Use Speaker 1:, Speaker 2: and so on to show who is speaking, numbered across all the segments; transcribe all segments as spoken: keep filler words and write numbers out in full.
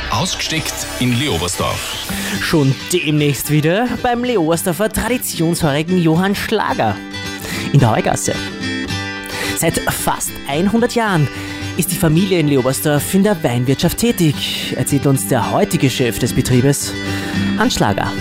Speaker 1: Ausgesteckt in Leobersdorf.
Speaker 2: Schon demnächst wieder beim Leobersdorfer traditionsheurigen Johann Schlager in der Heugasse. Seit fast hundert Jahren ist die Familie in Leobersdorf in der Weinwirtschaft tätig, erzählt uns der heutige Chef des Betriebes, Hans Schlager.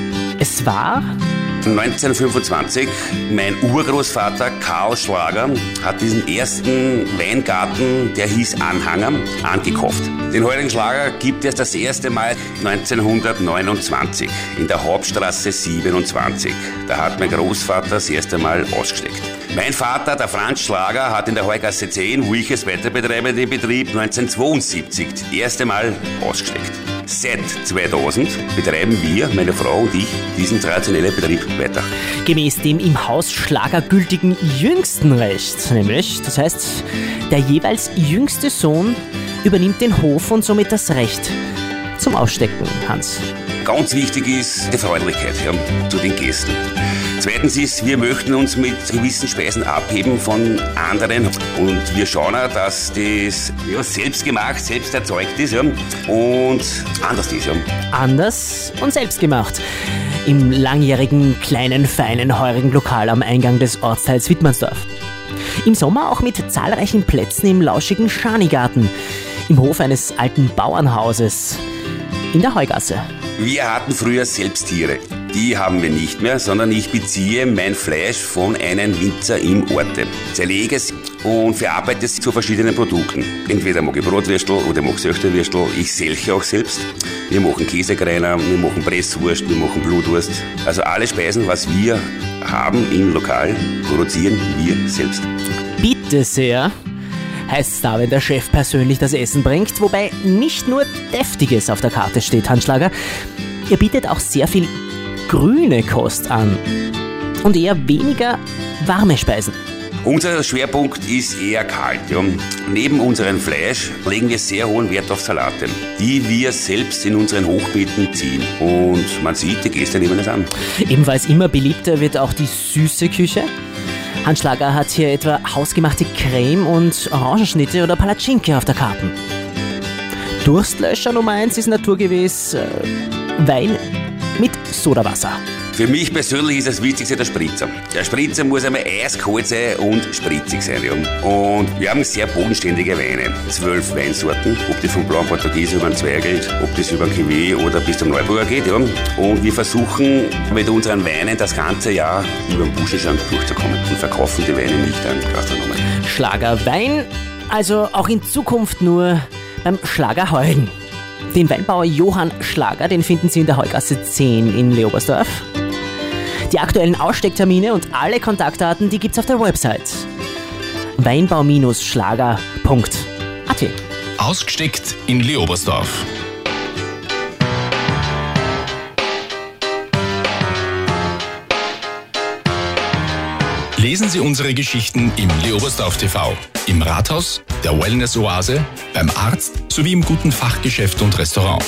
Speaker 2: Es war
Speaker 3: neunzehnhundertfünfundzwanzig, mein Urgroßvater Karl Schlager hat diesen ersten Weingarten, der hieß Anhanger, angekauft. Den heutigen Schlager gibt es das erste Mal neunzehnhundertneunundzwanzig in der Hauptstraße siebenundzwanzig. Da hat mein Großvater das erste Mal ausgesteckt. Mein Vater, der Franz Schlager, hat in der Heugasse zehn, wo ich es weiterbetreibe, den Betrieb neunzehnhundertzweiundsiebzig das erste Mal ausgesteckt. Seit zweitausend betreiben wir, meine Frau und ich, diesen traditionellen Betrieb weiter.
Speaker 2: Gemäß dem im Haus Schlager gültigen jüngsten Recht, nämlich, das heißt, der jeweils jüngste Sohn übernimmt den Hof und somit das Recht zum Ausstecken, Hans.
Speaker 3: Ganz wichtig ist die Freundlichkeit ja, zu den Gästen. Zweitens ist, wir möchten uns mit gewissen Speisen abheben von anderen und wir schauen auch, dass das ja, selbst gemacht, selbst erzeugt ist ja, und anders ist. Ja.
Speaker 2: Anders und selbst gemacht. Im langjährigen, kleinen, feinen, heurigen Lokal am Eingang des Ortsteils Wittmannsdorf. Im Sommer auch mit zahlreichen Plätzen im lauschigen Schanigarten, im Hof eines alten Bauernhauses in der Heugasse.
Speaker 3: Wir hatten früher selbst Tiere. Die haben wir nicht mehr, sondern ich beziehe mein Fleisch von einem Winzer im Orte. Zerlege es und verarbeite es zu verschiedenen Produkten. Entweder mag ich Brotwürstel oder mag Söchterwürstel. Ich selche auch selbst. Wir machen Käsekreiner, wir machen Presswurst, wir machen Blutwurst. Also alle Speisen, was wir haben im Lokal, produzieren wir selbst.
Speaker 2: Bitte sehr, heißt es da, wenn der Chef persönlich das Essen bringt, wobei nicht nur Deftiges auf der Karte steht, Hans Schlager. Ihr bietet auch sehr viel grüne Kost an und eher weniger warme Speisen.
Speaker 3: Unser Schwerpunkt ist eher kalt. Ja. Neben unserem Fleisch legen wir sehr hohen Wert auf Salate, die wir selbst in unseren Hochbeeten ziehen. Und man sieht, die Gäste nehmen das an.
Speaker 2: Ebenfalls immer beliebter wird auch die süße Küche. Hans Schlager hat hier etwa hausgemachte Creme und Orangenschnitte oder Palatschinke auf der Karte. Durstlöscher Nummer eins ist naturgemäß äh, Wein mit Sodawasser.
Speaker 3: Für mich persönlich ist das Wichtigste der Spritzer. Der Spritzer muss einmal eiskalt sein und spritzig sein. Ja. Und wir haben sehr bodenständige Weine. Zwölf Weinsorten, ob das vom Blauen Portugies über den Zweigelt, ob das über den Cuvée oder bis zum Neuburger geht. Ja. Und wir versuchen mit unseren Weinen das ganze Jahr über den Buschenstand durchzukommen und verkaufen die Weine nicht an Gastronomen.
Speaker 2: Schlagerwein, also auch in Zukunft nur beim Schlagerheugen. Den Weinbauer Johann Schlager, den finden Sie in der Heugasse zehn in Leobersdorf. Die aktuellen Ausstecktermine und alle Kontaktdaten, die gibt's auf der Website weinbau Schlager punkt a t.
Speaker 1: Ausgesteckt in Leobersdorf. Lesen Sie unsere Geschichten im Leobersdorf T V, im Rathaus, der Wellness-Oase, beim Arzt sowie im guten Fachgeschäft und Restaurant.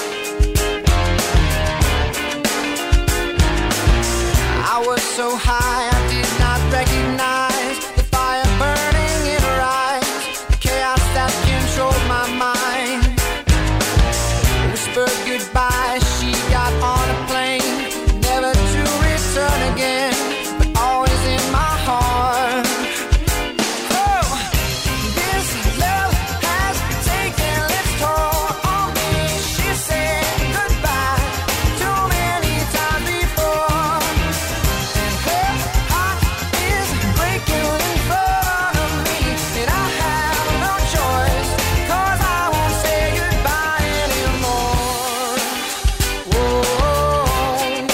Speaker 4: I was so high, I did not recognize the fire burning in her eyes, the chaos that controlled my mind. Whispered goodbye, she got on a plane, never to return again, but always in my heart. Oh, this love has taken its toll on me. She said goodbye too many times before, and her heart is breaking in front of me, and I have no choice, 'cause I won't say goodbye anymore. Whoa, whoa,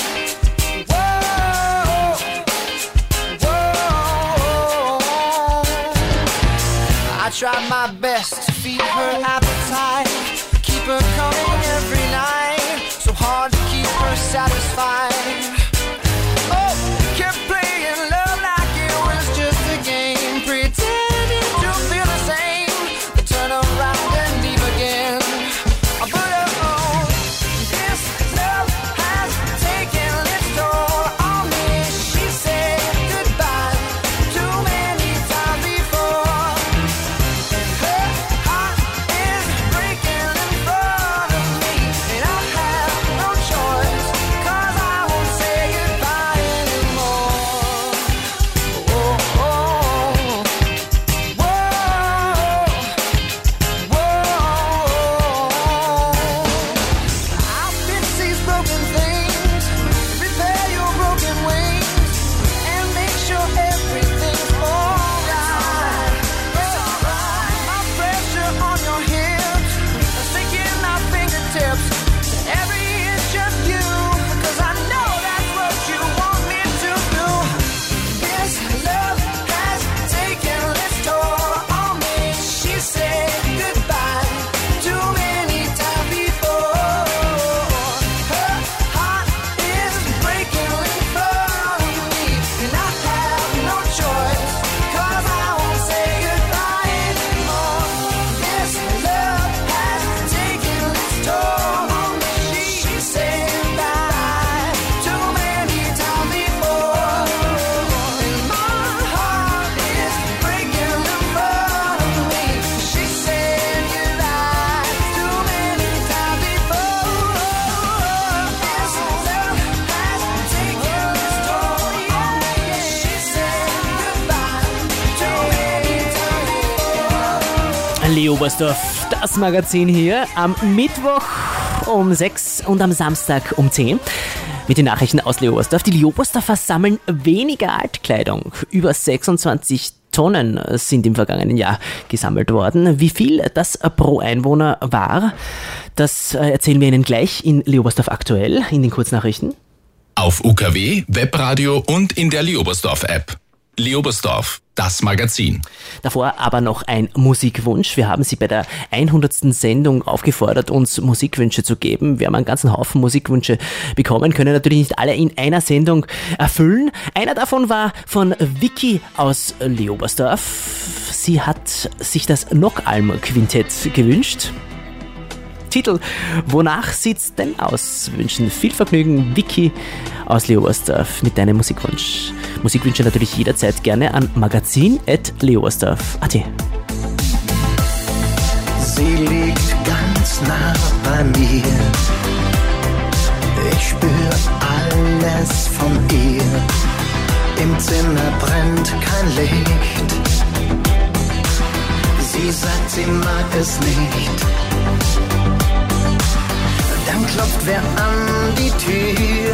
Speaker 4: whoa. I tried my best to feed her appetite, keep her coming every night, so hard to keep her satisfied. Oh, kept playing love like it was just a game, pretending to feel the same, then turn around and leave again. But oh, this love has taken its toll on me. She said goodbye too many times before, and her heart is
Speaker 2: Leobersdorf, das Magazin hier am Mittwoch um sechs und am Samstag um zehn. Mit den Nachrichten aus Leobersdorf. Die Leobersdorfer sammeln weniger Altkleidung. Über sechsundzwanzig Tonnen sind im vergangenen Jahr gesammelt worden. Wie viel das pro Einwohner war, das erzählen wir Ihnen gleich in Leobersdorf aktuell, in den Kurznachrichten.
Speaker 1: Auf U K W, Webradio und in der Leobersdorf-App. Leobersdorf, das Magazin.
Speaker 2: Davor aber noch ein Musikwunsch. Wir haben Sie bei der hundertsten Sendung aufgefordert, uns Musikwünsche zu geben. Wir haben einen ganzen Haufen Musikwünsche bekommen, können natürlich nicht alle in einer Sendung erfüllen. Einer davon war von Vicky aus Leobersdorf. Sie hat sich das Nockalm-Quintett gewünscht. Titel: Wonach sieht's denn aus? Wünschen viel Vergnügen, Vicky aus Leobersdorf, mit deinem Musikwunsch. Musikwünsche natürlich jederzeit gerne an magazin at leobersdorf punkt at.
Speaker 5: Sie liegt ganz nah bei mir. Ich spür alles von ihr. Im Zimmer brennt kein Licht. Sie sagt, sie mag es nicht. Dann klopft wer an die Tür.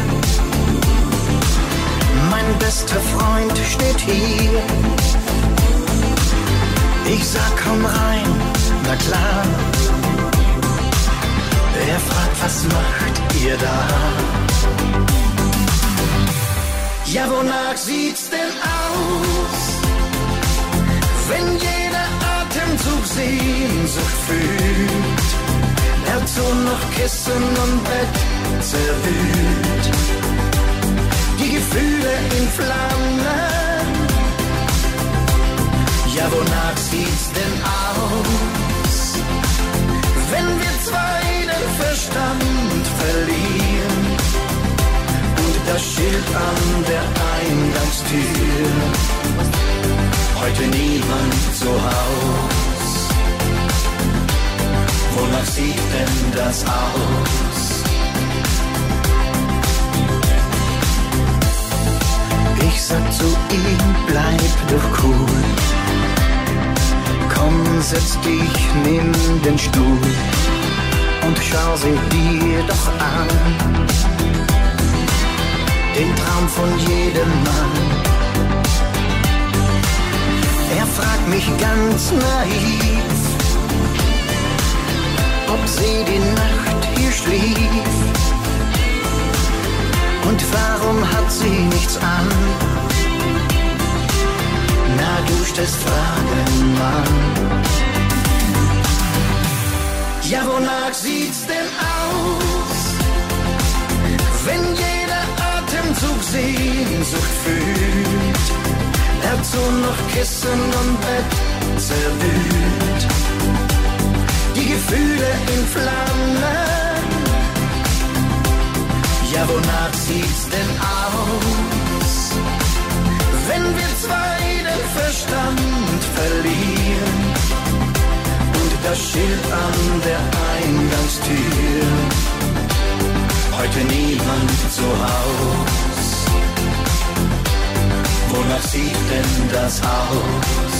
Speaker 5: Mein bester Freund steht hier. Ich sag, komm rein, na klar. Er fragt, was macht ihr da? Ja, wonach sieht's denn aus, wenn jeder Atemzug Sehnsucht fühlt? Dazu noch Kissen und Bett zerwühlt. Die Gefühle in Flammen. Ja, wonach sieht's denn aus, wenn wir zwei den Verstand verlieren und das Schild an der Eingangstür? Heute niemand zu Haus. Wonach sieht denn das aus? Ich sag zu ihm, bleib doch cool. Komm, setz dich, nimm den Stuhl und schau sie dir doch an. Den Traum von jedem Mann. Er fragt mich ganz naiv, ob sie die Nacht hier schlief. Und warum hat sie nichts an? Na, du stellst Fragen, Mann. Ja, wonach sieht's denn aus, wenn jeder Atemzug Sehnsucht fühlt? Dazu noch Kissen und Bett zerwühlt. Die Gefühle in Flammen. Ja, wonach sieht's denn aus, wenn wir zwei den Verstand verlieren und das Schild an der Eingangstür? Heute niemand zu Haus. Wonach sieht denn das aus?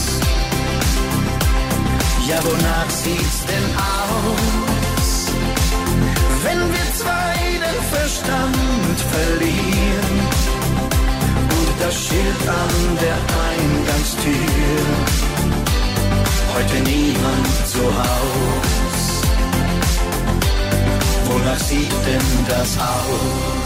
Speaker 5: Ja, wonach sieht's denn aus, wenn wir zwei den Verstand verlieren und das Schild an der Eingangstür? Heute niemand zu Haus. Wonach sieht denn das aus?